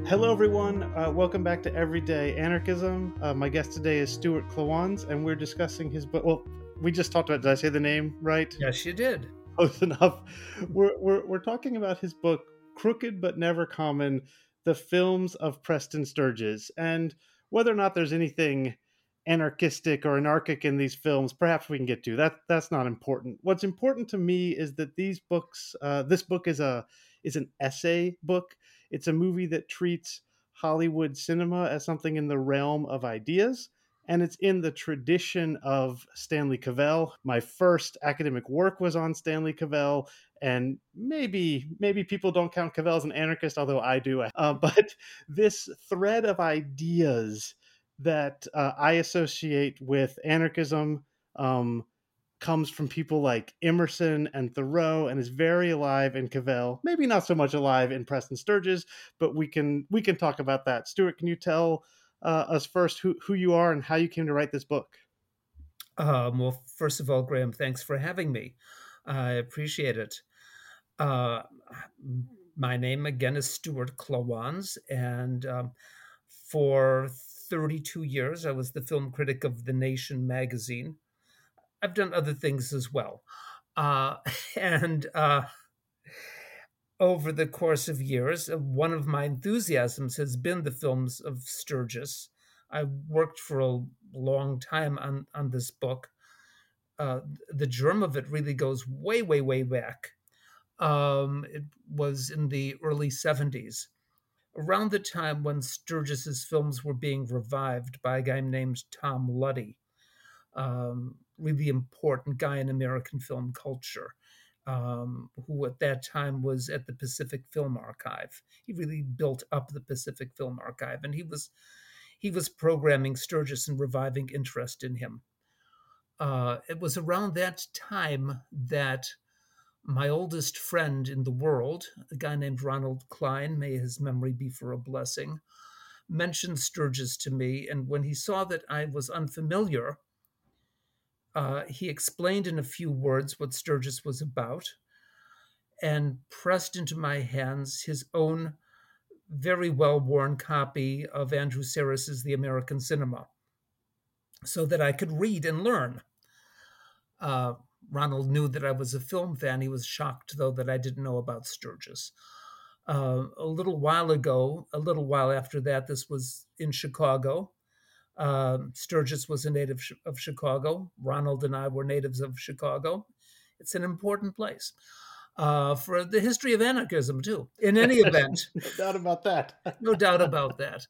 Hello, everyone. Welcome back to Everyday Anarchism. My guest today is Stuart Klawans, and we're discussing his book. Well, we just talked about. Did I say the name right? Yes, you did. Close enough. We're talking about his book, Crooked but Never Common: The Films of Preston Sturges, and whether or not there's anything anarchistic or anarchic in these films. Perhaps we can get to that. That's not important. What's important to me is that these books. This book is an essay book. It's a movie that treats Hollywood cinema as something in the realm of ideas, and it's in the tradition of Stanley Cavell. My first academic work was on Stanley Cavell, and maybe people don't count Cavell as an anarchist, although I do. But this thread of ideas that I associate with anarchism um, comes from people like Emerson and Thoreau, and is very alive in Cavell. Maybe not so much alive in Preston Sturges, but we can talk about that. Stuart, can you tell us first who you are and how you came to write this book? Well, first of all, Graham, thanks for having me. I appreciate it. Uh, my name again is Stuart Klawans, and for 32 years, I was the film critic of The Nation magazine. I've done other things as well. Uh, and over the course of years, one of my enthusiasms has been the films of Sturgis. I worked for a long time on this book. The germ of it really goes way, way, way back. It was in the early 70s, around the time when Sturgis's films were being revived by a guy named Tom Luddy, really important guy in American film culture, who at that time was at the Pacific Film Archive. He really built up the Pacific Film Archive, and he was programming Sturgis and reviving interest in him. It was around that time that my oldest friend in the world, a guy named Ronald Klein, may his memory be for a blessing, mentioned Sturgis to me. And when he saw that I was unfamiliar, he explained in a few words what Sturgis was about and pressed into my hands his own very well worn copy of Andrew Sarris's The American Cinema so that I could read and learn. Uh, Ronald knew that I was a film fan. He was shocked, though, that I didn't know about Sturgis. A little while ago, a little while after that, this was in Chicago. Sturgis was a native of Chicago. Ronald and I were natives of Chicago. It's an important place for the history of anarchism, too. In any event, No doubt about that. no doubt about that.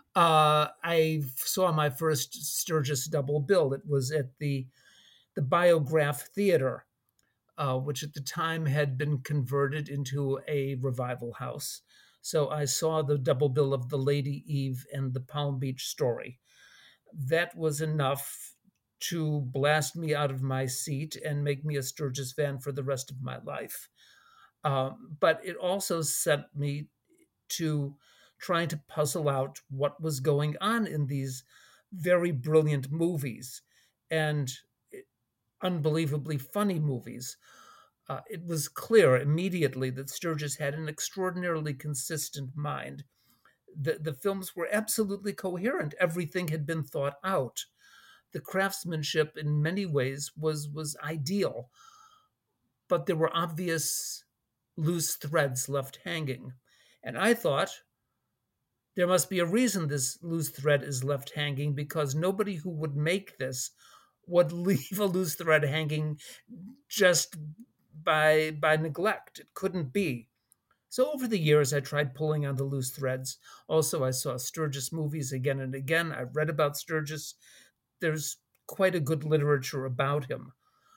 I saw my first Sturgis double bill. It was at the Biograph Theater, which at the time had been converted into a revival house. So I saw the double bill of The Lady Eve and The Palm Beach Story. That was enough to blast me out of my seat and make me a Sturgis fan for the rest of my life. But it also set me to trying to puzzle out what was going on in these very brilliant movies and unbelievably funny movies. It was clear immediately that Sturgis had an extraordinarily consistent mind. The films were absolutely coherent. Everything had been thought out. The craftsmanship, in many ways, was ideal, but there were obvious loose threads left hanging. And I thought there must be a reason this loose thread is left hanging because nobody who would make this would leave a loose thread hanging just by neglect. It couldn't be. So over the years, I tried pulling on the loose threads. Also, I saw Sturgis movies again and again. I read about Sturgis. There's quite a good literature about him.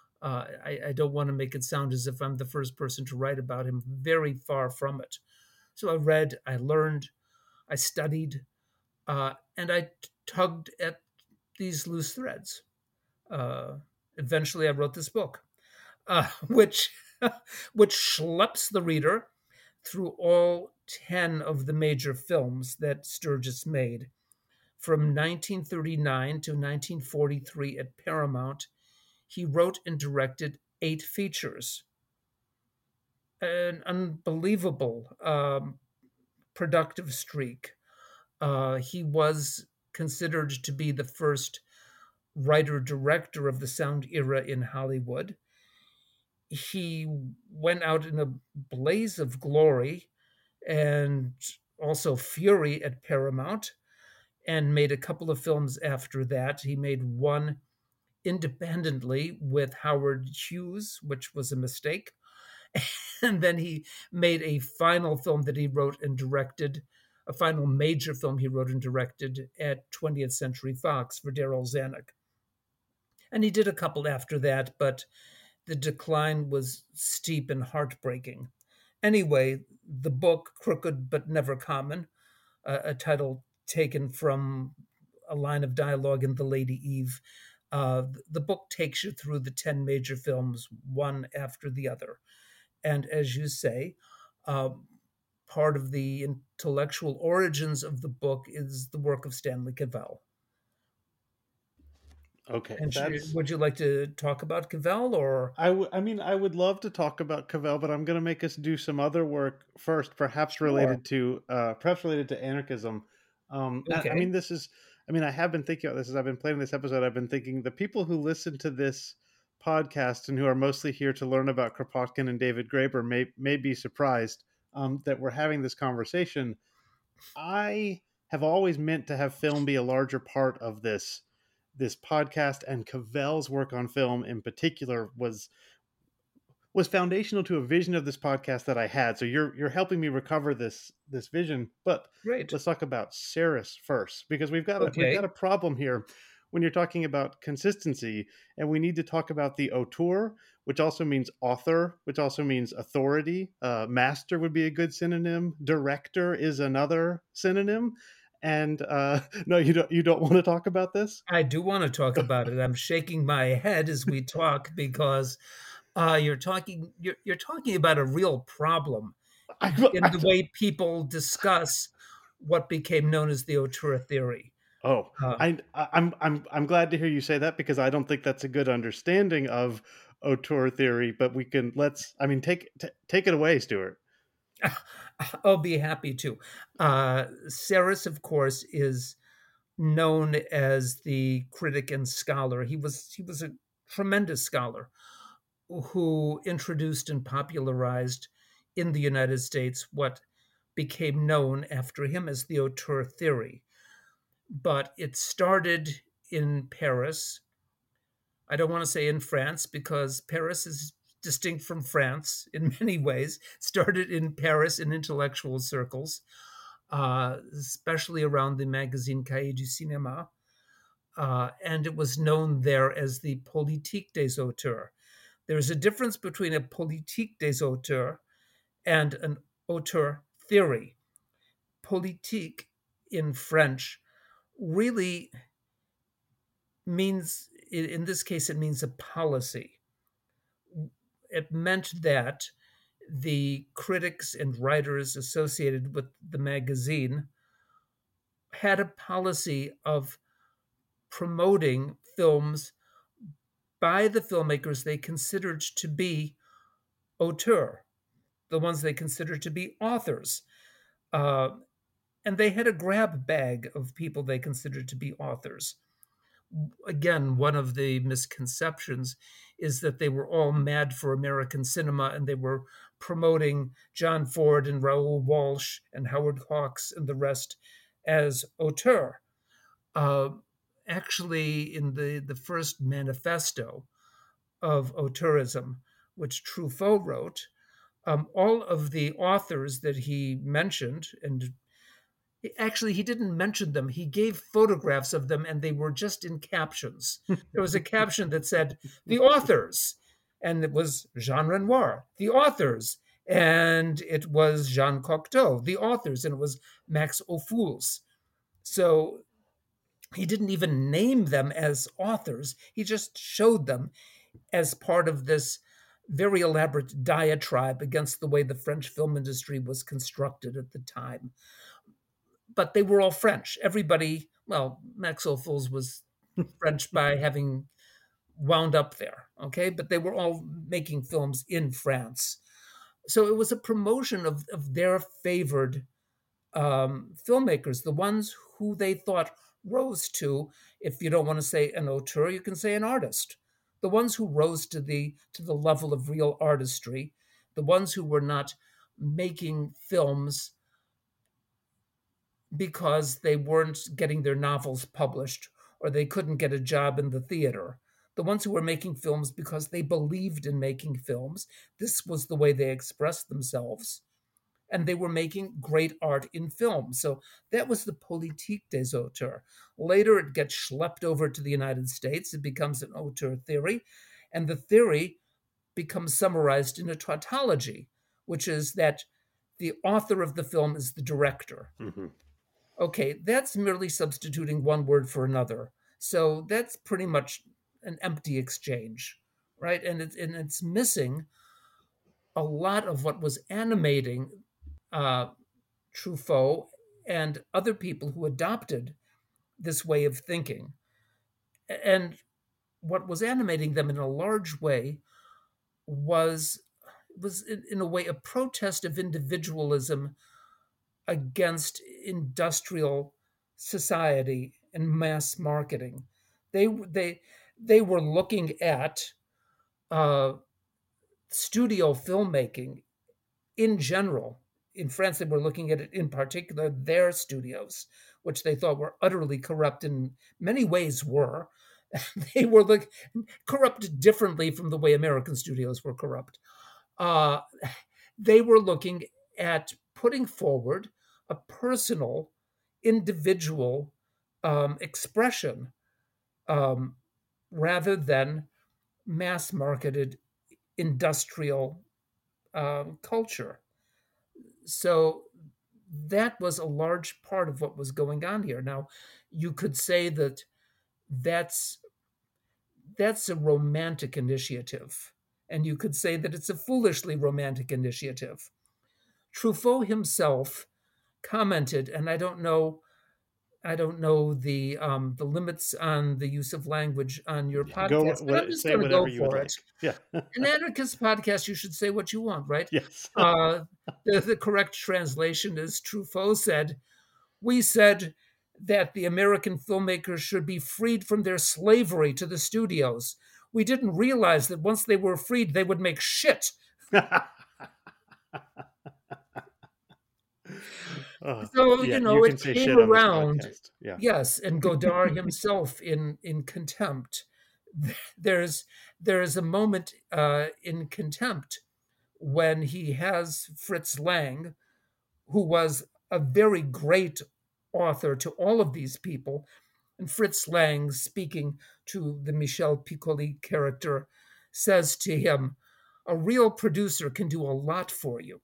I don't want to make it sound as if I'm the first person to write about him. Very far from it. So I read, I learned, I studied, and I tugged at these loose threads. Uh, Eventually, I wrote this book, which which schleps the reader through all 10 of the major films that Sturgis made. From 1939 to 1943 at Paramount, he wrote and directed 8 features. An unbelievable productive streak. He was considered to be the first writer director of the sound era in Hollywood. He went out in a blaze of glory and also fury at Paramount, and made a couple of films after that. He made one independently with Howard Hughes, which was a mistake. And then he made a final film that he wrote and directed, a final major film he wrote and directed at 20th Century Fox for Daryl Zanuck. And he did a couple after that, but the decline was steep and heartbreaking. Anyway, the book, Crooked but Never Common, a title taken from a line of dialogue in The Lady Eve. The book takes you through the 10 major films, one after the other. And as you say, uh, part of the intellectual origins of the book is the work of Stanley Cavell. Okay, And that's would you like to talk about Cavell or? I mean, I would love to talk about Cavell, but I'm going to make us do some other work first, Sure. perhaps related to anarchism. I Okay. mean, I mean, I have been thinking about this as I've been planning this episode. I've been thinking the people who listen to this podcast and who are mostly here to learn about Kropotkin and David Graeber may be surprised that we're having this conversation. I have always meant to have film be a larger part of this podcast, and Cavell's work on film in particular was foundational to a vision of this podcast that I had. So you're helping me recover this vision. But Great. let's talk about Saris first, because we've got a Okay. problem here when you're talking about consistency, and we need to talk about the auteur, which also means author, which also means authority. Master would be a good synonym. Director is another synonym. And no, you don't want to talk about this. I do want to talk about it. I'm shaking my head as we talk because you're talking about a real problem in I, the way people discuss what became known as the auteur theory. Oh, Uh, I'm glad to hear you say that, because I don't think that's a good understanding of auteur theory. But we can let's I mean take it away, Stuart. I'll be happy to. Saris, of course, is known as the critic and scholar. He was a tremendous scholar who introduced and popularized in the United States what became known after him as the auteur theory. But it started in Paris. I don't want to say in France because Paris is distinct from France in many ways. Started in Paris in intellectual circles, especially around the magazine Cahiers du Cinéma. And it was known there as the Politique des auteurs. There's a difference between a politique des auteurs and an auteur theory. Politique in French really means, in this case, it means a policy. It meant that the critics and writers associated with the magazine had a policy of promoting films by the filmmakers they considered to be auteur, the ones they considered to be authors. Uh, and they had a grab bag of people they considered to be authors. Again, one of the misconceptions is that they were all mad for American cinema and they were promoting John Ford and Raoul Walsh and Howard Hawks and the rest as auteur. Uh, Actually, in the first manifesto of auteurism, which Truffaut wrote, all of the authors that he mentioned, and actually, he didn't mention them. He gave photographs of them, and they were just in captions. There was a caption that said, "The authors," and it was Jean Renoir, "The authors," and it was Jean Cocteau, "The authors," and it was Max Ophuls. So he didn't even name them as authors. He just showed them as part of this very elaborate diatribe against the way the French film industry was constructed at the time. But they were all French. Everybody, well, Max Ophuls was French by having wound up there, okay? But they were all making films in France. So it was a promotion of their favored filmmakers, the ones who they thought rose to, if you don't want to say an auteur, you can say an artist, the ones who rose to the level of real artistry, the ones who were not making films because they weren't getting their novels published or they couldn't get a job in the theater. The ones who were making films because they believed in making films. This was the way they expressed themselves. And they were making great art in film. So that was the politique des auteurs. Later, it gets schlepped over to the United States. It becomes an auteur theory. And the theory becomes summarized in a tautology, which is that the author of the film is the director. Mm-hmm. Okay, that's merely substituting one word for another. So that's pretty much an empty exchange, right? And it's missing a lot of what was animating uh, Truffaut and other people who adopted this way of thinking. And what was animating them in a large way was in a way a protest of individualism against industrial society and mass marketing. They were looking at uh, studio filmmaking in general. In France, they were looking at it in particular, their studios, which they thought were utterly corrupt in many ways were. They were like corrupt differently from the way American studios were corrupt. Uh, they were looking at putting forward a personal, individual expression um, rather than mass marketed industrial culture. So that was a large part of what was going on here. Now, you could say that that's that's a romantic initiative, and you could say that it's a foolishly romantic initiative. Truffaut himself commented, and I don't know the limits on the use of language on your Go podcast, but I'm just say going to whatever go you would for it. like. Yeah. An anarchist podcast, you should say what you want, right? Yes. The correct translation is Truffaut said, "We said that the American filmmakers should be freed from their slavery to the studios. We didn't realize that once they were freed, they would make shit." So, Yeah, you it can say came shit on this around. podcast. Yeah. Yes, and Godard himself in Contempt. There's there's a moment in Contempt when he has Fritz Lang, who was a very great author to all of these people, and Fritz Lang, speaking to the Michel Piccoli character, says to him, "A real producer can do a lot for you."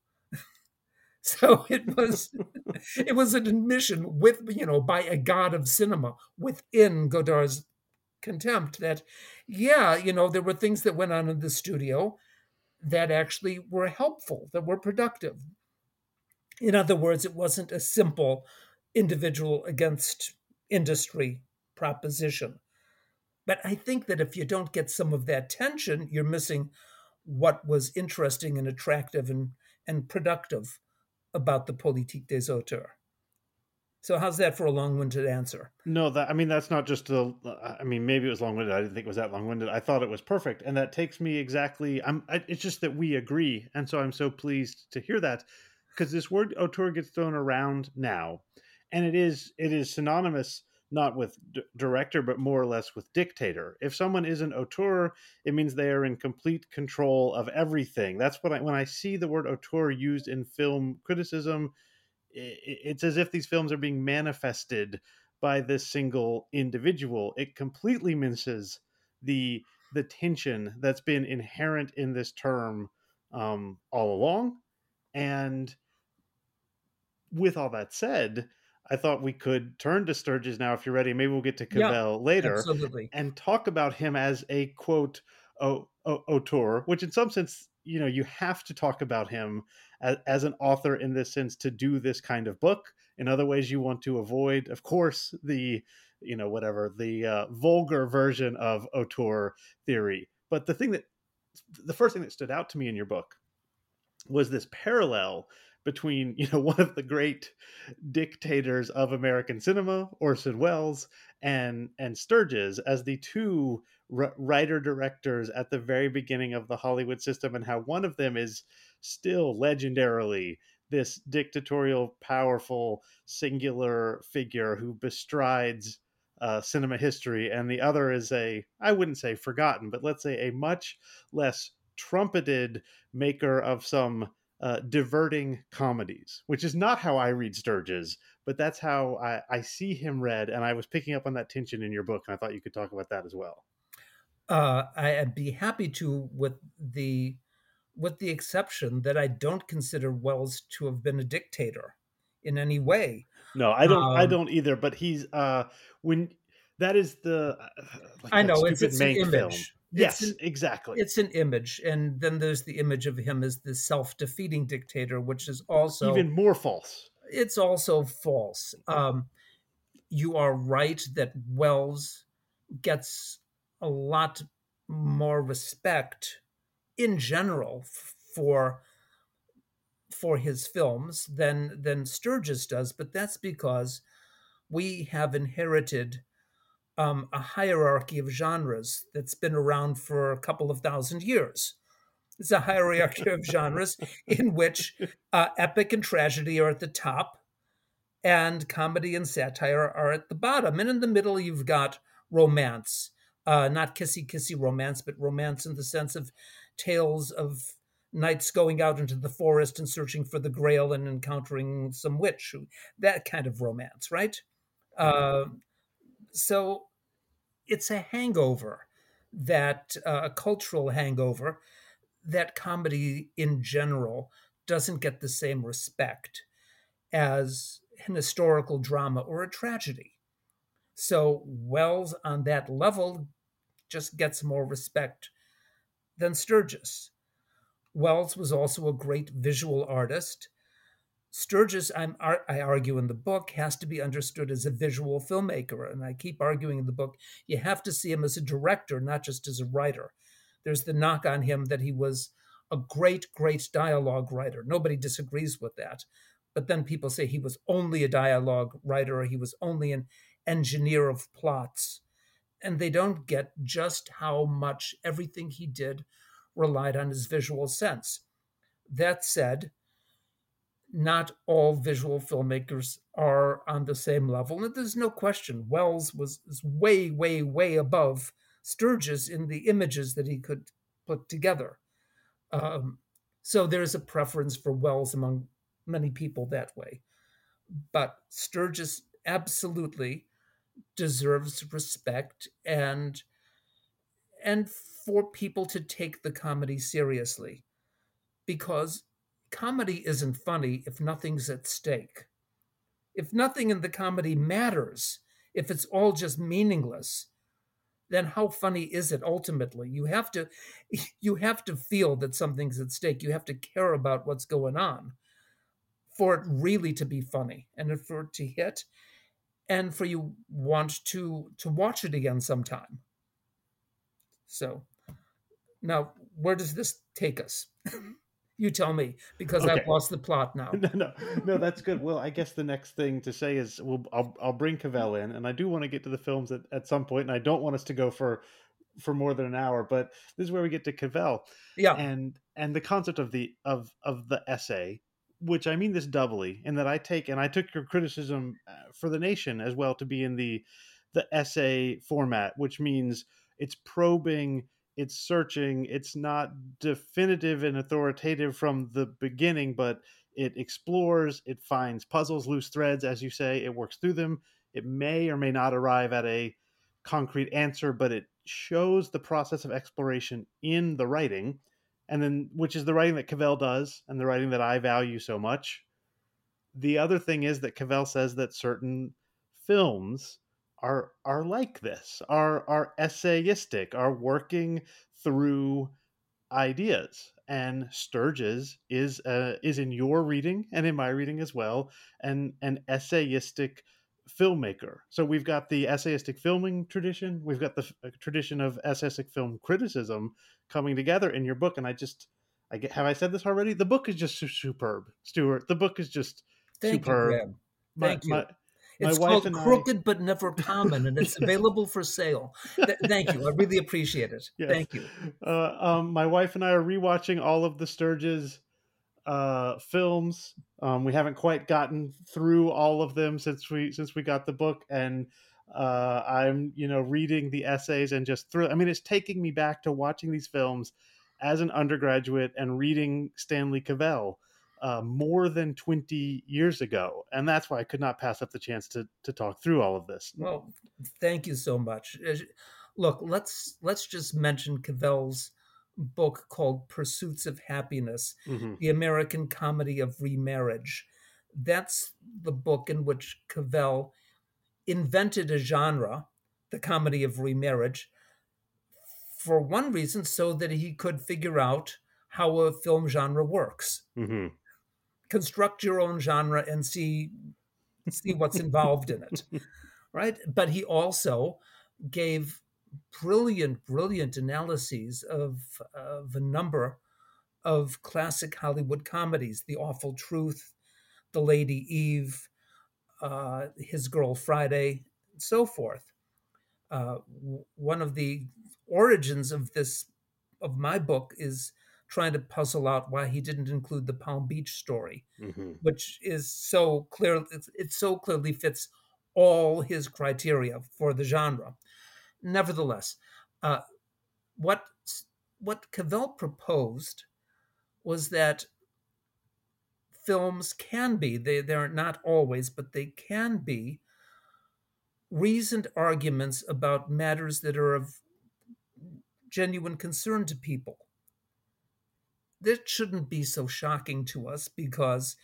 So it was an admission with by a god of cinema within Godard's Contempt that there were things that went on in the studio that actually were helpful, that were productive. In other words, it wasn't a simple individual against industry proposition. But I think that if you don't get some of that tension, you're missing what was interesting and attractive and productive about the politique des auteurs. So how's that for a long-winded answer? No, that I mean that's not just the. I mean, maybe it was long-winded. I didn't think it was that long-winded. I thought it was perfect, and that takes me exactly. It's just that we agree, and so I'm so pleased to hear that because this word auteur gets thrown around now, and it is synonymous not with director, but more or less with dictator. If someone is an auteur, it means they are in complete control of everything. That's what when I see the word auteur used in film criticism, it's as if these films are being manifested by this single individual. It completely misses the tension that's been inherent in this term all along. And with all that said, I thought we could turn to Sturges now, if you're ready. Maybe we'll get to Yeah, Cavell later absolutely. and talk about him as a quote auteur, which in some sense, you have to talk about him as an author in this sense to do this kind of book. In other ways, you want to avoid, of course, the whatever the vulgar version of auteur theory. But the first thing that stood out to me in your book was this parallel between one of the great dictators of American cinema, Orson Welles, and Sturges as the two writer directors at the very beginning of the Hollywood system, and how one of them is still legendarily this dictatorial, powerful, singular figure who bestrides cinema history, and the other is I wouldn't say forgotten, but let's say a much less trumpeted maker of some diverting comedies, which is not how I read Sturges, but that's how I see him read. And I was picking up on that tension in your book, and I thought you could talk about that as well. I'd be happy to, with the exception that I don't consider Wells to have been a dictator in any way. No, I don't. I Um, don't either. But he's when that is the like I that know stupid it's an Mank film. image. Yes, exactly. It's an image, and then there's the image of him as the self-defeating dictator, which is also Even more false. it's also false. You are right that Wells gets a lot more respect in general for his films than Sturges does, but that's because we have inherited a hierarchy of genres that's been around for a couple of thousand years. It's a hierarchy of genres in which epic and tragedy are at the top, and comedy and satire are at the bottom. And in the middle, you've got romance, not kissy kissy romance, but romance in the sense of tales of knights going out into the forest and searching for the grail and encountering some witch, that kind of romance, right? Uh, so it's a hangover, that a cultural hangover, that comedy in general doesn't get the same respect as an historical drama or a tragedy. So Wells, on that level, just gets more respect than Sturges. Wells was also a great visual artist. Sturges, I argue in the book, has to be understood as a visual filmmaker. And I keep arguing in the book, you have to see him as a director, not just as a writer. There's the knock on him that he was a great, great dialogue writer. Nobody disagrees with that. But then people say he was only a dialogue writer, or he was only an engineer of plots. And they don't get just how much everything he did relied on his visual sense. That said, not all visual filmmakers are on the same level. And there's no question Wells is way, way, way above Sturges in the images that he could put together. Um, so there's a preference for Wells among many people that way. But Sturges absolutely deserves respect, and for people to take the comedy seriously, because comedy isn't funny if nothing's at stake. If nothing in the comedy matters, if it's all just meaningless, then how funny is it ultimately? You have to feel that something's at stake. You have to care about what's going on for it really to be funny and for it to hit and for you want to watch it again sometime. So now where does this take us? You tell me, because I've Okay. lost the plot now. No, that's good. Well, I guess the next thing to say is I'll bring Cavell in, and I do want to get to the films at some point, and I don't want us to go for more than an hour, but this is where we get to Cavell Yeah. and the concept of the essay, which I mean this doubly, in that I took your criticism for The Nation as well to be in the essay format, which means it's probing, it's searching, it's not definitive and authoritative from the beginning, but it explores, it finds puzzles, loose threads, as you say, it works through them. It may or may not arrive at a concrete answer, but it shows the process of exploration in the writing, and then which is the writing that Cavell does and the writing that I value so much. The other thing is that Cavell says that certain films are like this, are essayistic, are working through ideas. And Sturges is in your reading and in my reading as well, an essayistic filmmaker. So we've got the essayistic filming tradition, we've got the tradition of essayistic film criticism coming together in your book, and have I said this already? The book is just superb, Stuart. The book is just Thank you, superb. Graham. My Thank you. my my It's wife called and I. Crooked but Never Common, and it's Yes, available for sale. Thank you. I really appreciate it. yes. Thank you. My wife and I are rewatching all of the Sturges films. We haven't quite gotten through all of them since we got the book, and I'm reading the essays and just through. I mean, it's taking me back to watching these films as an undergraduate and reading Stanley Cavell more than 20 years ago, and that's why I could not pass up the chance to talk through all of this. Well, thank you so much. Look, let's just mention Cavell's book called Pursuits of Happiness, Hmm. The American Comedy of Remarriage. That's the book in which Cavell invented a genre, the comedy of remarriage, for one reason, so that he could figure out how a film genre works. Hmm. Construct your own genre and see what's involved in it, right? But he also gave brilliant analyses of a number of classic Hollywood comedies: The Awful Truth, The Lady Eve, His Girl Friday, and so forth. One of the origins of my book is trying to puzzle out why he didn't include the Palm Beach Story, Hmm. which is so clear. It so clearly fits all his criteria for the genre. Nevertheless, uh, what what Cavell proposed was that films can be, they're not always, but they can be reasoned arguments about matters that are of genuine concern to people. That shouldn't be so shocking to us because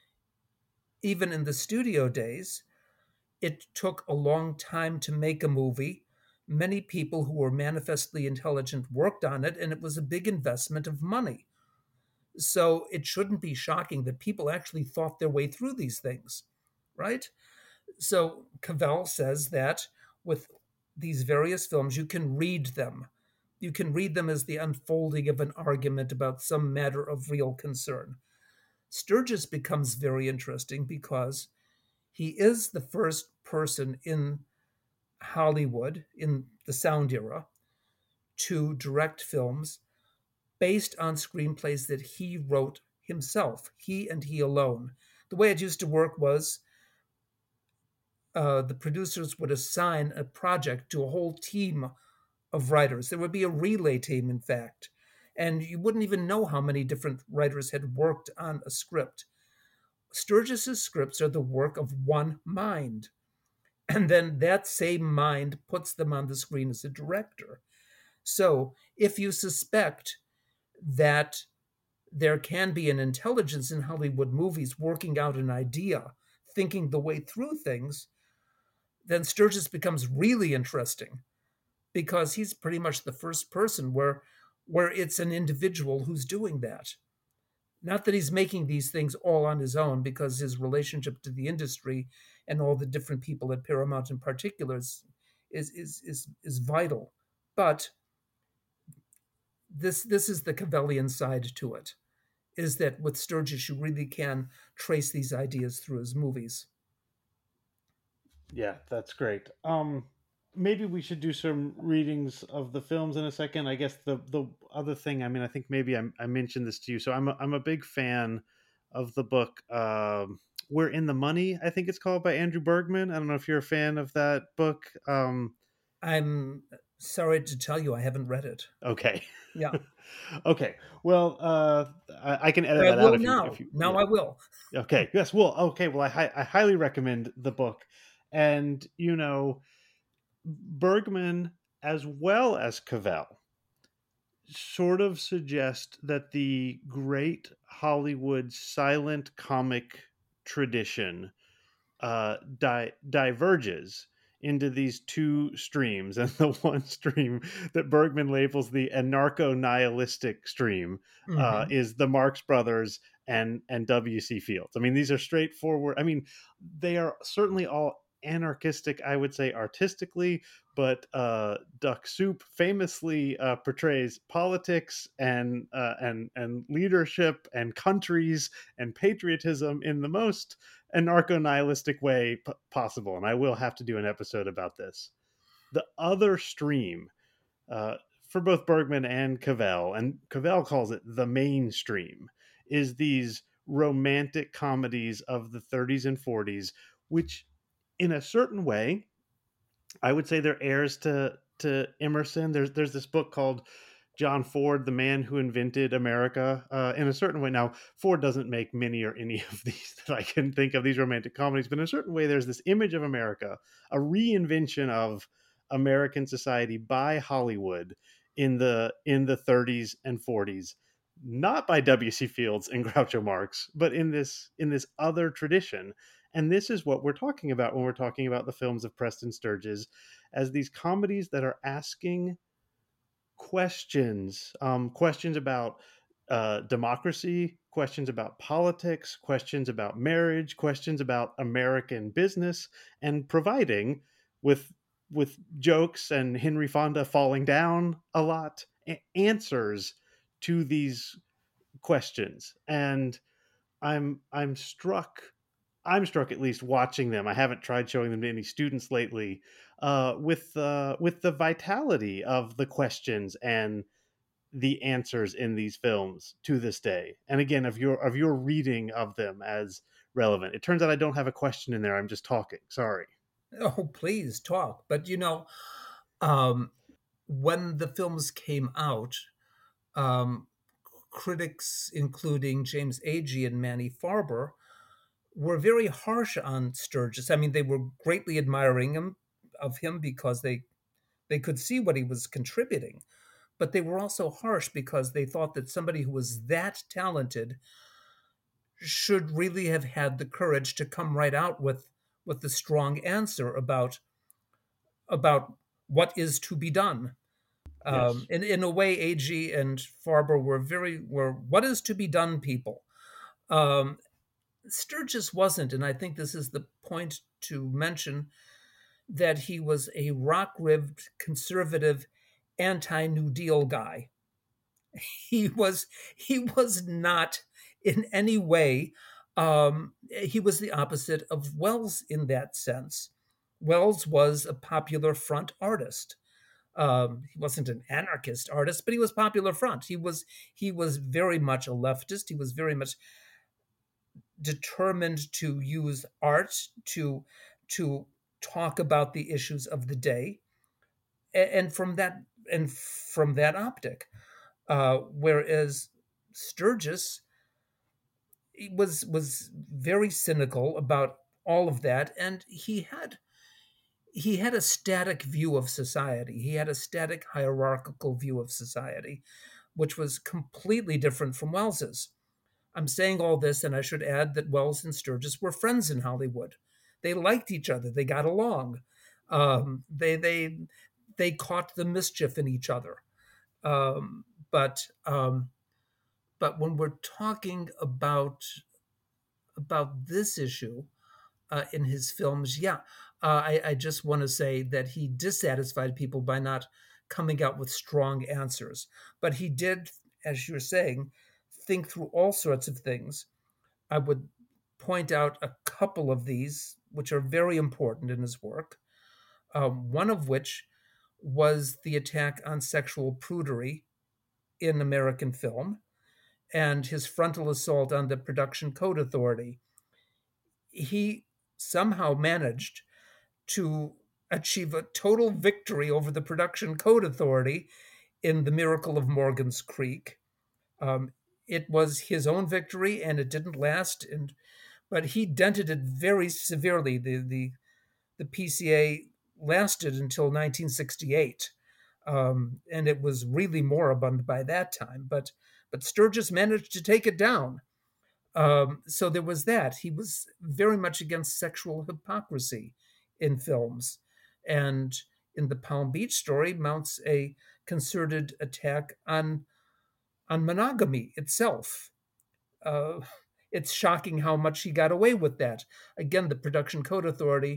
even in the studio days, it took a long time to make a movie. Many people who were manifestly intelligent worked on it, and it was a big investment of money. So it shouldn't be shocking that people actually thought their way through these things, right? So Cavell says that with these various films, you can read them. You can read them as the unfolding of an argument about some matter of real concern. Sturges becomes very interesting because he is the first person in Hollywood, in the sound era, to direct films based on screenplays that he wrote himself, he and he alone. The way it used to work was the producers would assign a project to a whole team of writers. There would be a relay team, in fact, and you wouldn't even know how many different writers had worked on a script. Sturgis's scripts are the work of one mind, and then that same mind puts them on the screen as a director. So if you suspect that there can be an intelligence in Hollywood movies working out an idea, thinking the way through things, then Sturges becomes really interesting because he's pretty much the first person where it's an individual who's doing that. Not that he's making these things all on his own, because his relationship to the industry and all the different people at Paramount in particular is vital. But this is the Cavellian side to it, is that with Sturges you really can trace these ideas through his movies. Yeah, that's great. Maybe we should do some readings of the films in a second. I guess the other thing, I mean, I think maybe I mentioned this to you. So I'm a big fan of the book. We're in the Money, I think it's called, by Andrew Bergman. I don't know if you're a fan of that book. I'm sorry to tell you I haven't read it. Okay. Yeah. Okay. Well, I can edit But I that out will if you now. Now yeah. I will. Okay. Yes. Well. Okay. Well, I highly recommend the book, and Bergman as well as Cavell sort of suggest that the great Hollywood silent comic tradition diverges into these two streams, and the one stream that Bergman labels the anarcho-nihilistic stream Hmm. is the Marx Brothers and W.C. Fields. I mean, these are straightforward. I mean, they are certainly all. anarchistic, I would say, artistically, but Duck Soup famously portrays politics and leadership and countries and patriotism in the most anarcho-nihilistic way possible. And I will have to do an episode about this. The other stream, uh, for both Bergman and Cavell calls it the mainstream, is these romantic comedies of the 30s and 40s, which, in a certain way, I would say they're heirs to Emerson. There's this book called John Ford, the man who invented America, in a certain way. Now, Ford doesn't make many or any of these that I can think of, these romantic comedies, but in a certain way, there's this image of America, a reinvention of American society by Hollywood in the 30s and 40s, not by W.C. Fields and Groucho Marx, but in this other tradition. And this is what we're talking about when we're talking about the films of Preston Sturges, as these comedies that are asking questions about democracy, questions about politics, questions about marriage, questions about American business, and providing with jokes and Henry Fonda falling down a lot, answers to these questions. And I'm struck. I'm struck, at least watching them. I haven't tried showing them to any students lately, with the vitality of the questions and the answers in these films to this day. And again, of your reading of them as relevant. It turns out I don't have a question in there. I'm just talking. Sorry. Oh, please talk. But um, when the films came out, um, critics, including James Agee and Manny Farber, were very harsh on Sturgis. I mean, they were greatly admiring of him because they could see what he was contributing, but they were also harsh because they thought that somebody who was that talented should really have had the courage to come right out with the strong answer about what is to be done. Yes. In a way, Agee and Farber were what is to be done people. Um, Sturgis wasn't, and I think this is the point to mention, that he was a rock-ribbed conservative anti-New Deal guy. He was not in any way. He was the opposite of Wells in that sense. Wells was a popular front artist. He wasn't an anarchist artist, but he was popular front. He was very much a leftist. He was very much determined to use art to talk about the issues of the day, and from that optic. Whereas Sturgis was very cynical about all of that, and he had a static view of society. He had a static hierarchical view of society, which was completely different from Wells's. I'm saying all this, and I should add that Wells and Sturgis were friends in Hollywood. They liked each other. They got along. They caught the mischief in each other. Um, but but when we're talking about this issue in his films, yeah, I just want to say that he dissatisfied people by not coming out with strong answers. But he did, as you're saying, think through all sorts of things. I would point out a couple of these, which are very important in his work. One of which was the attack on sexual prudery in American film and his frontal assault on the Production Code Authority. He somehow managed to achieve a total victory over the Production Code Authority in The Miracle of Morgan's Creek. Um, it was his own victory, and it didn't last. But he dented it very severely. The PCA lasted until 1968, and it was really moribund by that time. But Sturgis managed to take it down. So there was that. He was very much against sexual hypocrisy in films, and in the Palm Beach story, mounts a concerted attack on monogamy itself. Uh, it's shocking how much he got away with that. Again, the Production Code Authority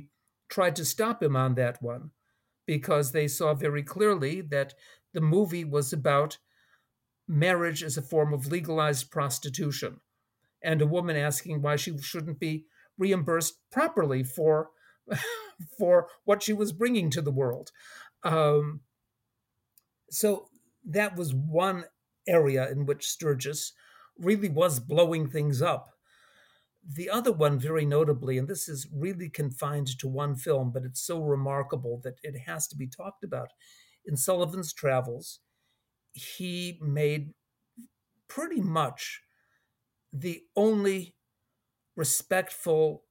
tried to stop him on that one because they saw very clearly that the movie was about marriage as a form of legalized prostitution and a woman asking why she shouldn't be reimbursed properly for for what she was bringing to the world. Um, so that was one area in which Sturgis really was blowing things up. The other one, very notably, and this is really confined to one film, but it's so remarkable that it has to be talked about. In Sullivan's Travels, he made pretty much the only respectful,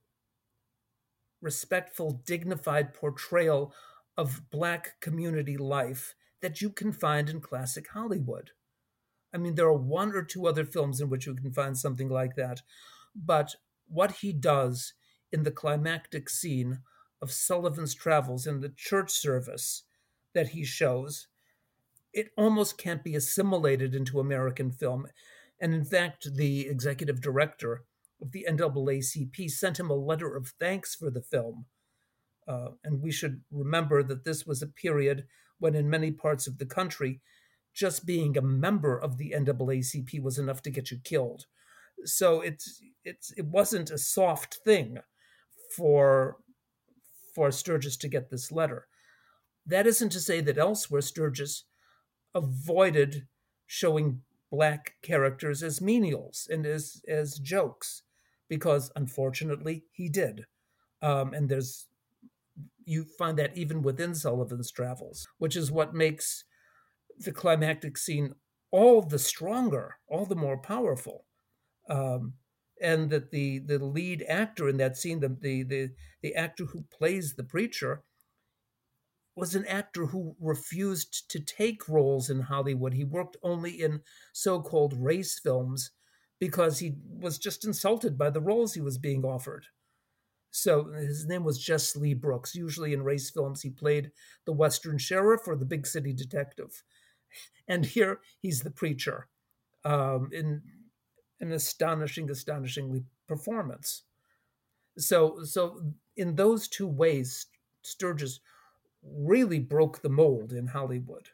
dignified portrayal of Black community life that you can find in classic Hollywood. I mean, there are one or two other films in which you can find something like that, but what he does in the climactic scene of Sullivan's Travels in the church service that he shows, it almost can't be assimilated into American film. And in fact, the executive director of the NAACP sent him a letter of thanks for the film. And we should remember that this was a period when, in many parts of the country, just being a member of the NAACP was enough to get you killed. So it wasn't a soft thing for Sturgis to get this letter. That isn't to say that elsewhere Sturgis avoided showing Black characters as menials and as jokes, because unfortunately he did. And there's you find that even within Sullivan's Travels, which is what makes the climactic scene all the stronger, all the more powerful. Um, and that the lead actor in that scene, the actor who plays the preacher, was an actor who refused to take roles in Hollywood. He worked only in so-called race films because he was just insulted by the roles he was being offered. So his name was Jess Lee Brooks. Usually in race films, he played the Western sheriff or the big city detective. And here he's the preacher in an astonishingly performance. So in those two ways, Sturgis really broke the mold in Hollywood.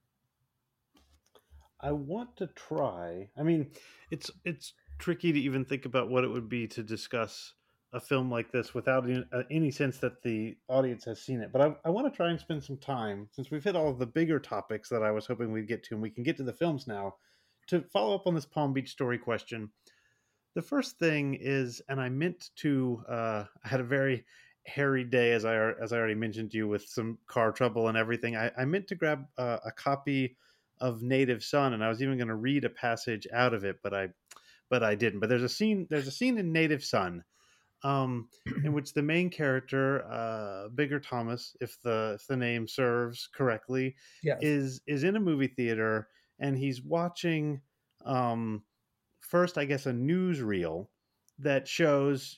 I want to try. I mean, it's tricky to even think about what it would be to discuss a film like this without any sense that the audience has seen it. But I want to try and spend some time, since we've hit all of the bigger topics that I was hoping we'd get to, and we can get to the films now, to follow up on this Palm Beach story question. The first thing is, and I meant to, I had a very hairy day, as I already mentioned to you, with some car trouble and everything. I meant to grab a copy of Native Son, and I was even going to read a passage out of it, but I didn't. But there's a scene in Native Son, in which the main character, Bigger Thomas, if the name serves correctly, Yes. is in a movie theater, and he's watching. First, I guess, a newsreel that shows,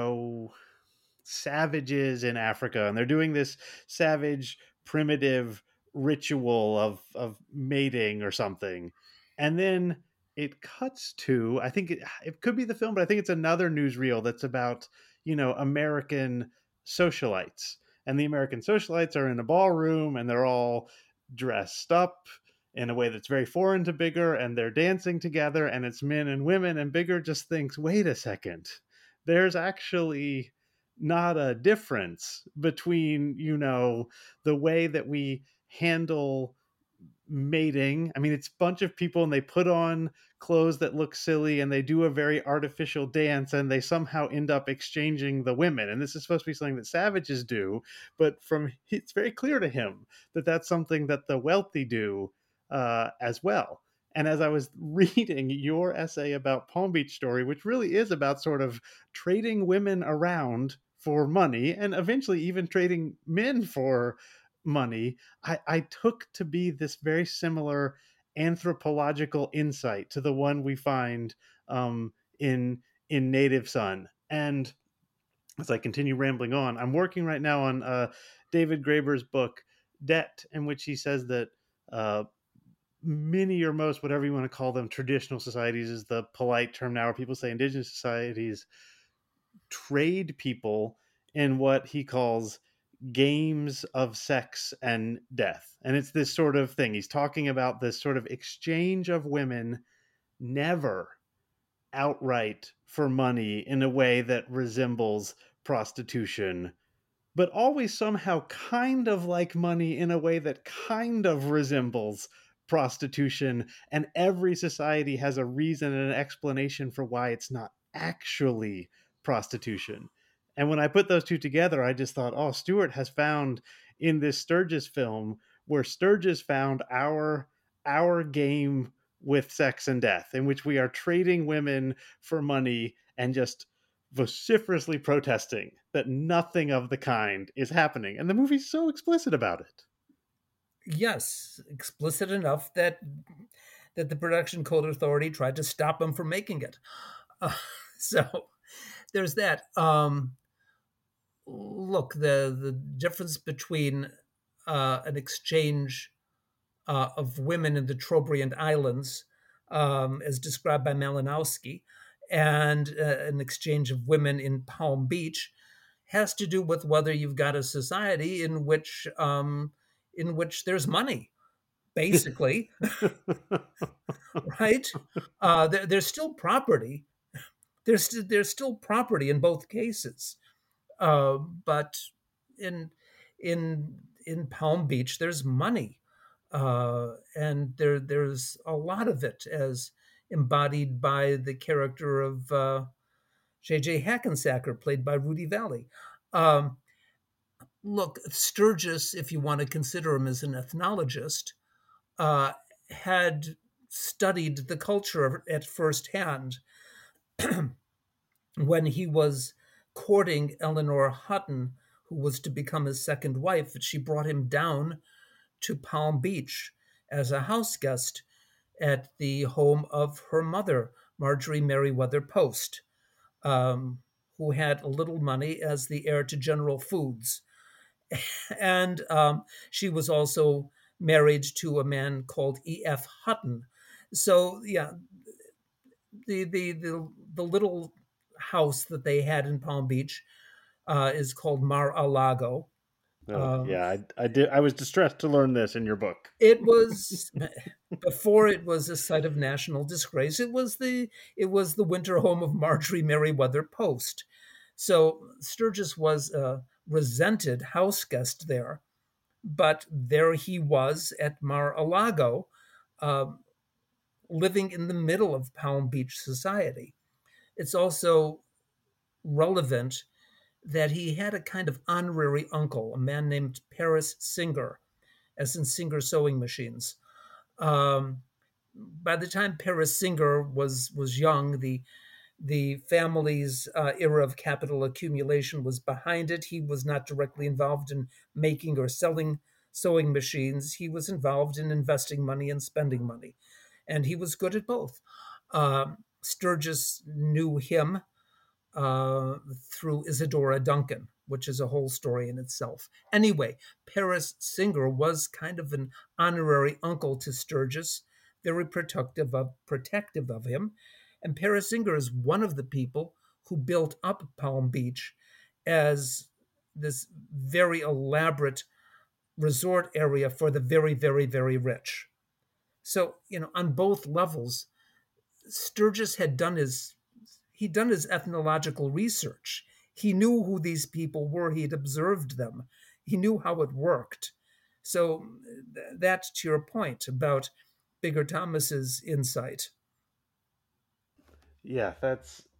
savages in Africa, and they're doing this savage, primitive ritual of mating or something. And then it cuts to, I think it could be the film, but I think it's another newsreel that's about, American socialites. And the American socialites are in a ballroom and they're all dressed up in a way that's very foreign to Bigger, and they're dancing together, and it's men and women, and Bigger just thinks, wait a second, there's actually not a difference between, the way that we handle mating. I mean, it's a bunch of people and they put on clothes that look silly and they do a very artificial dance and they somehow end up exchanging the women. And this is supposed to be something that savages do, but it's very clear to him that that's something that the wealthy do as well. And as I was reading your essay about Palm Beach Story, which really is about sort of trading women around for money and eventually even trading men for money, I took to be this very similar anthropological insight to the one we find in Native Son. And as I continue rambling on, I'm working right now on David Graeber's book Debt, in which he says that many or most, whatever you want to call them, traditional societies is the polite term now, or people say indigenous societies, trade people in what he calls games of sex and death. And it's this sort of thing. He's talking about this sort of exchange of women, never outright for money in a way that resembles prostitution, but always somehow kind of like money in a way that kind of resembles prostitution. And every society has a reason and an explanation for why it's not actually prostitution. And when I put those two together, I just thought, oh, Stewart has found in this Sturges film where Sturges found our game with sex and death, in which we are trading women for money and just vociferously protesting that nothing of the kind is happening. And the movie's so explicit about it. Yes, explicit enough that the Production Code Authority tried to stop him from making it. Uh, so there's that. Look, the difference between an exchange of women in the Trobriand Islands, as described by Malinowski, and an exchange of women in Palm Beach has to do with whether you've got a society in which there's money, basically, right? There's still property. There's still property in both cases, but in in Palm Beach, there's money, and there's a lot of it, as embodied by the character of J.J. Hackensacker, played by Rudy Valley. Um, Look, Sturgis, if you want to consider him as an ethnologist, uh, had studied the culture at first hand when he was courting Eleanor Hutton, who was to become his second wife. She brought him down to Palm Beach as a house guest at the home of her mother, Marjorie Merriweather Post, who had a little money as the heir to General Foods. And she was also married to a man called E.F. Hutton. So, yeah, the little house that they had in Palm Beach is called Mar-a-Lago. Oh, Um, yeah, I did. I was distressed to learn this in your book. it was before it was a site of national disgrace. It was the winter home of Marjorie Merriweather Post. So Sturgis was a resented house guest there, but there he was at Mar-a-Lago, uh, living in the middle of Palm Beach society. It's also relevant that he had a kind of honorary uncle, a man named Paris Singer, as in Singer sewing machines. Um, by the time Paris Singer was young, the family's era of capital accumulation was behind it. He was not directly involved in making or selling sewing machines. He was involved in investing money and spending money, and he was good at both. Sturgis knew him through Isadora Duncan, which is a whole story in itself. Anyway, Paris Singer was kind of an honorary uncle to Sturgis, very protective of him. And Paris Singer is one of the people who built up Palm Beach as this very elaborate resort area for the very, very, very rich. So, on both levels, Sturgis he'd done his ethnological research. He knew who these people were. He had observed them. He knew how it worked. So that's to your point about Bigger Thomas's insight. Yeah, that's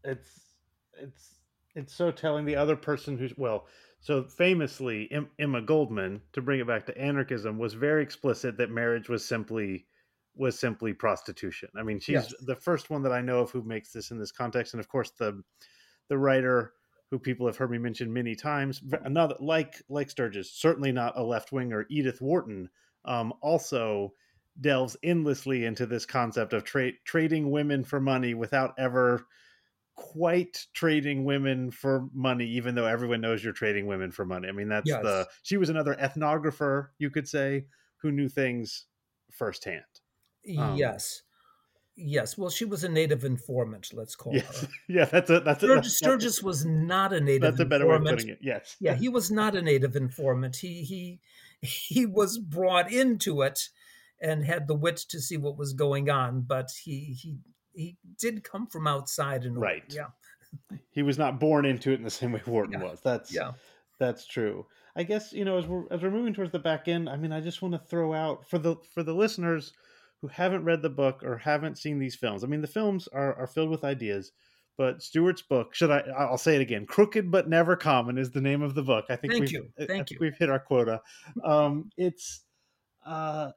it's so telling. The other person who's, well, so famously, Emma Goldman, to bring it back to anarchism, was very explicit that marriage was simply prostitution. I mean, she's Yes. the first one that I know of who makes this in this context, and of course the writer who people have heard me mention many times, another like Sturgis, certainly not a left winger, Edith Wharton, also delves endlessly into this concept of trading women for money without ever quite trading women for money, even though everyone knows you're trading women for money. I mean, Yes. she was another ethnographer, you could say, who knew things firsthand. Um, Yes. Yes, well, she was a native informant, let's call Yes, her. yeah, Sturgis was not a native that's a better way of informant. putting it. Yes. Yeah, he was not a native informant. He was brought into it and had the wit to see what was going on, but he did come from outside in a way. Right. Yeah, He was not born into it in the same way Wharton yeah, was. That's yeah. that's true. I guess, as we're moving towards the back end, I mean, I just want to throw out for the listeners who haven't read the book or haven't seen these films. I mean, the films are filled with ideas, but Stewart's book, I'll say it again, Crooked but Never Common is the name of the book. I think Thank we've you, I thank think you. we've hit our quota. It's uh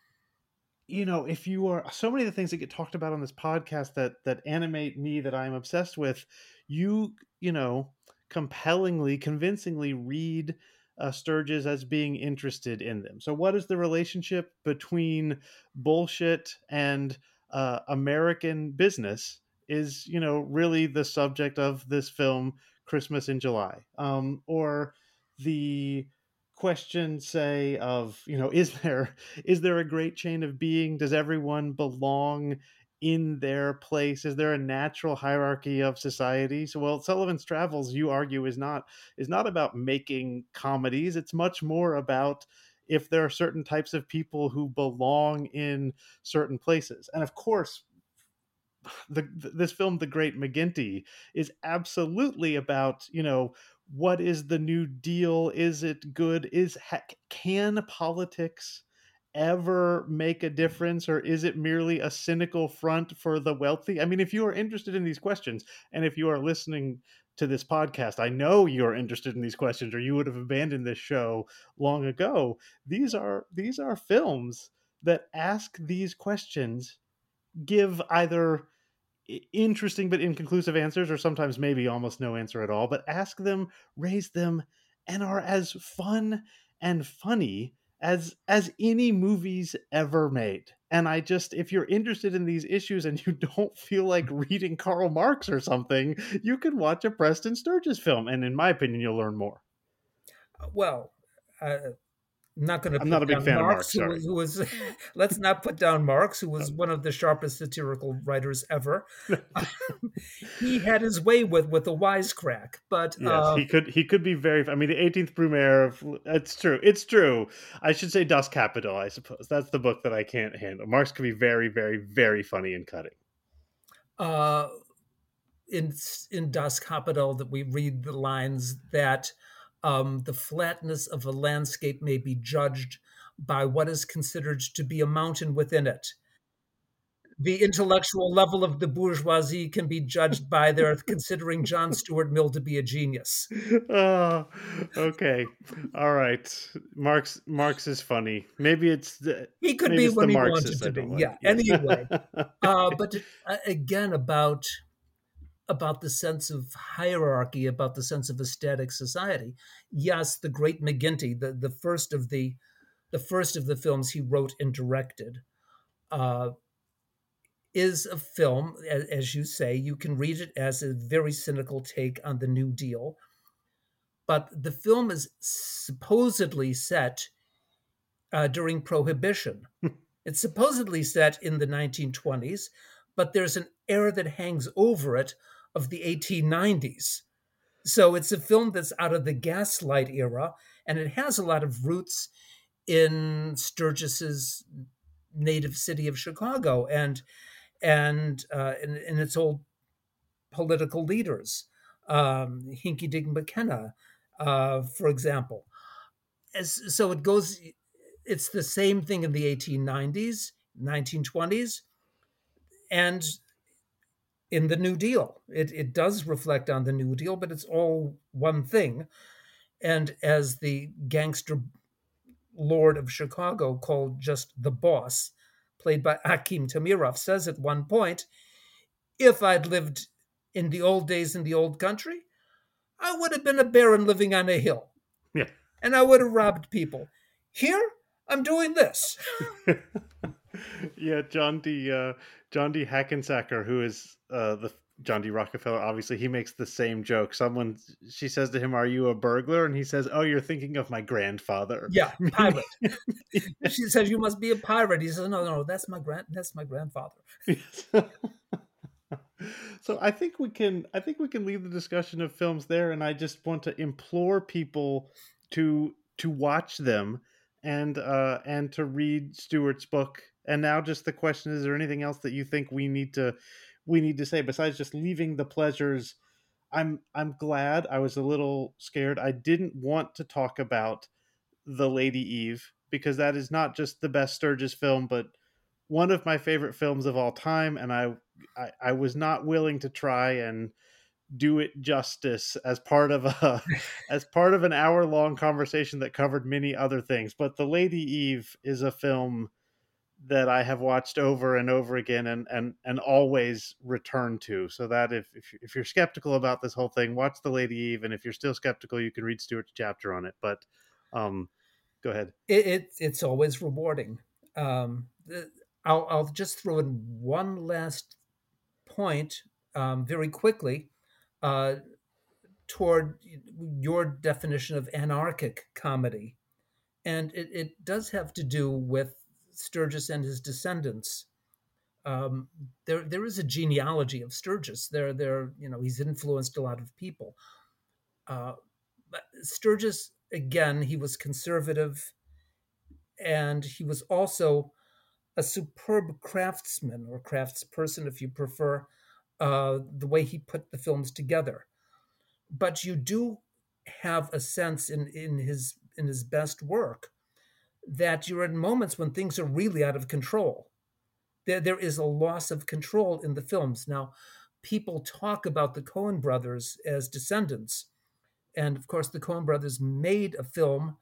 if you are, so many of the things that get talked about on this podcast that animate me, that I'm obsessed with, you you know compellingly, convincingly read Sturges as being interested in them. So what is the relationship between bullshit and American business is really the subject of this film, Christmas in July. Or the question, say, of is there a great chain of being? Does everyone belong in their place? Is there a natural hierarchy of society? So, well, Sullivan's Travels, you argue, is not about making comedies. It's much more about if there are certain types of people who belong in certain places. And of course, this film, The Great McGinty, is absolutely about what is the New Deal? Is it good? Can politics ever make a difference, or is it merely a cynical front for the wealthy? I mean, if you are interested in these questions, and if you are listening to this podcast, I know you're interested in these questions, or you would have abandoned this show long ago. These are films that ask these questions, give either interesting but inconclusive answers, or sometimes maybe almost no answer at all, but ask them, raise them, and are as fun and funny as any movies ever made. And if you're interested in these issues and you don't feel like reading Karl Marx or something, you can watch a Preston Sturges film, and in my opinion, you'll learn more. Well, uh, I'm not going to I'm put not a big down fan of Marx, Marx, sorry. who was let's not put down Marx, who was one of the sharpest satirical writers ever. He had his way with the wisecrack, but Yes, he could be very, I mean, the 18th Brumaire of, it's true. I should say Das Kapital, I suppose. That's the book that I can't handle. Marx could be very, very, very funny and cutting. uh, in Das Kapital that we read the lines that the flatness of a landscape may be judged by what is considered to be a mountain within it. The intellectual level of the bourgeoisie can be judged by their considering John Stuart Mill to be a genius. Oh, okay. All right. Marx is funny. He could Maybe be it's the when he wanted Marxists to I be. don't Yeah. like. Yes. Anyway, but again, about the sense of hierarchy, about the sense of a static society. Yes, The Great McGinty, the first of the films he wrote and directed, uh, is a film, as you say. You can read it as a very cynical take on the New Deal, but the film is supposedly set during Prohibition. It's supposedly set in the 1920s, but there's an air that hangs over it of the 1890s. So it's a film that's out of the Gaslight era, and it has a lot of roots in Sturgis's native city of Chicago and in its old political leaders, Hinky Dink McKenna, for example. So it goes. It's the same thing in the 1890s, 1920s, and in the New Deal. It does reflect on the New Deal, but it's all one thing. And as the gangster lord of Chicago, called just the boss, played by Akim Tamirov, says at one point, if I'd lived in the old days in the old country, I would have been a baron living on a hill Yeah. and I would have robbed people. Here, I'm doing this. Yeah, John D. Hackensacker, who is John D. Rockefeller, obviously, he makes the same joke. She says to him, "Are you a burglar?" And he says, "Oh, you're thinking of my grandfather." Yeah, Meaning, pirate. She says, "You must be a pirate." He says, "No, no, that's my grandfather." yes. So I think we can leave the discussion of films there, and I just want to implore people to watch them and to read Stewart's book. And now just the question, is there anything else that you think we need to say besides just leaving the pleasures? I'm glad. I was a little scared. I didn't want to talk about The Lady Eve because that is not just the best Sturges film, but one of my favorite films of all time, and I was not willing to try and do it justice as part of a as part of an hour-long conversation that covered many other things. But The Lady Eve is a film that I have watched over and over again and always return to. So that if you're skeptical about this whole thing, watch The Lady Eve, and if you're still skeptical, you can read Stewart's chapter on it. But um, go ahead. It's always rewarding. I'll just throw in one last point very quickly uh, toward your definition of anarchic comedy, and it does have to do with Sturgis and his descendants. Um, there is a genealogy of Sturgis. He's influenced a lot of people. Uh, but Sturgis, again, he was conservative, and he was also a superb craftsman or craftsperson, if you prefer, the way he put the films together. But you do have a sense in his best work that you're in moments when things are really out of control. There is a loss of control in the films. Now, people talk about the Coen brothers as descendants. And of course, the Coen brothers made a film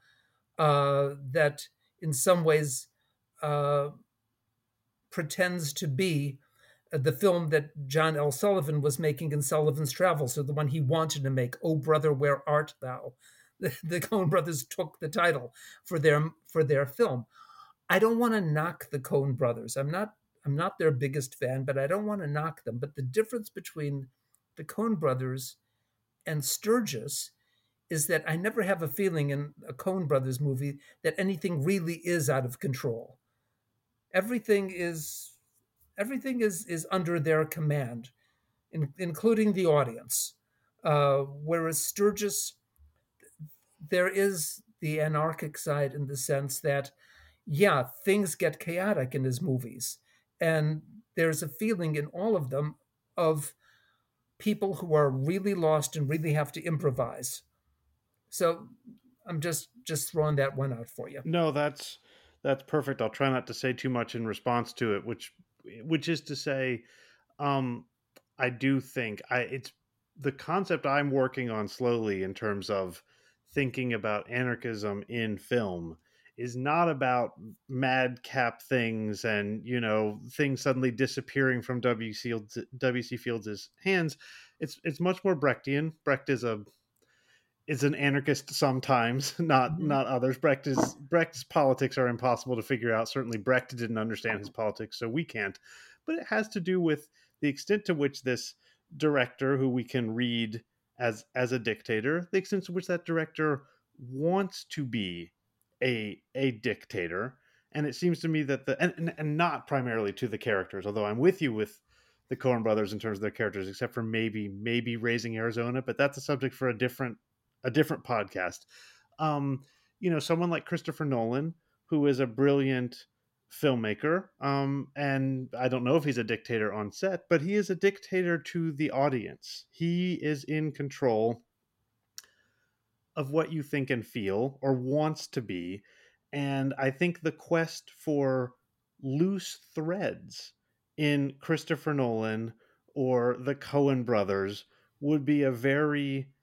that, in some ways, uh, pretends to be the film that John L. Sullivan was making in Sullivan's Travels, or the one he wanted to make, "Oh Brother, Where Art Thou?" The Coen brothers took the title for their film. I don't want to knock the Coen brothers. I'm not their biggest fan, but I don't want to knock them. But the difference between the Coen brothers and Sturgis is that I never have a feeling in a Coen brothers movie that anything really is out of control. Everything is everything is under their command, including the audience. Whereas Sturgis, there is the anarchic side in the sense that, yeah, things get chaotic in his movies. And there's a feeling in all of them of people who are really lost and really have to improvise. So I'm just throwing that one out for you. No, that's perfect. I'll try not to say too much in response to it, which is to say, um, I do think I it's the concept I'm working on slowly in terms of thinking about anarchism in film is not about madcap things and things suddenly disappearing from WC Fields' hands. It's much more Brechtian. Brecht is an anarchist sometimes, Mhm. not others. Brecht's politics are impossible to figure out. Certainly, Brecht didn't understand his politics, so we can't. But it has to do with the extent to which this director, who we can read as a dictator, the extent to which that director wants to be a dictator. And it seems to me that and not primarily to the characters, although I'm with you with the Coen brothers in terms of their characters, except for maybe Raising Arizona, but that's a subject for a different podcast. Um, someone like Christopher Nolan, who is a brilliant filmmaker, and I don't know if he's a dictator on set, but he is a dictator to the audience. He is in control of what you think and feel, or wants to be. And I think the quest for loose threads in Christopher Nolan or the Coen brothers would be a very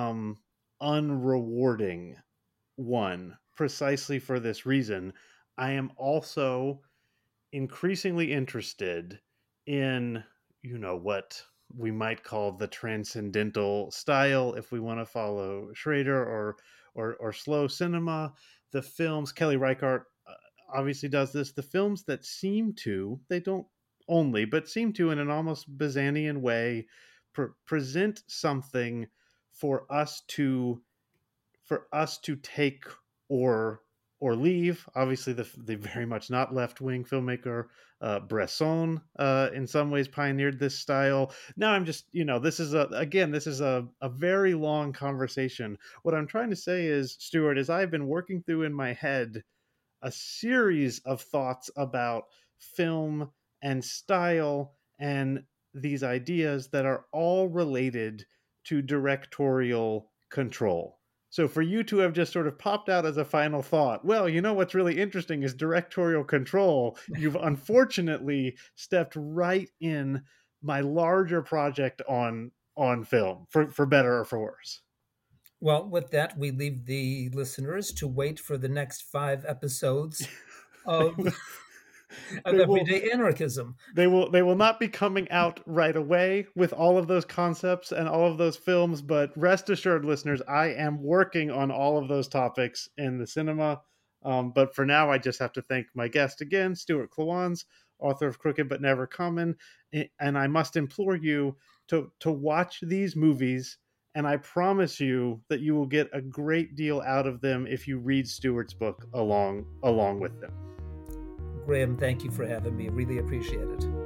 unrewarding one, precisely for this reason. I am also increasingly interested in, what we might call the transcendental style, if we want to follow Schrader, or slow cinema. The films, Kelly Reichardt obviously does this. The films that seem to, they don't only, but seem to, in an almost Bazanian way, present something for us to take or leave. Obviously, the very much not left wing filmmaker Bresson, in some ways, pioneered this style. Now I'm just, this is a very long conversation. What I'm trying to say is, Stuart, is I've been working through in my head a series of thoughts about film and style and these ideas that are all related to directorial control. So for you to have just sort of popped out as a final thought, well, what's really interesting is directorial control. You've unfortunately stepped right in my larger project on film, for better or for worse. Well, with that, we leave the listeners to wait for the next 5 episodes of, of they will Everyday Anarchism. they will not be coming out right away with all of those concepts and all of those films, but rest assured, listeners, I am working on all of those topics in the cinema. But for now, I just have to thank my guest again, Stuart Klawans, author of Crooked But Never Common, and I must implore you to watch these movies. And I promise you that you will get a great deal out of them if you read Stuart's book along with them. Graham, thank you for having me. Really appreciate it.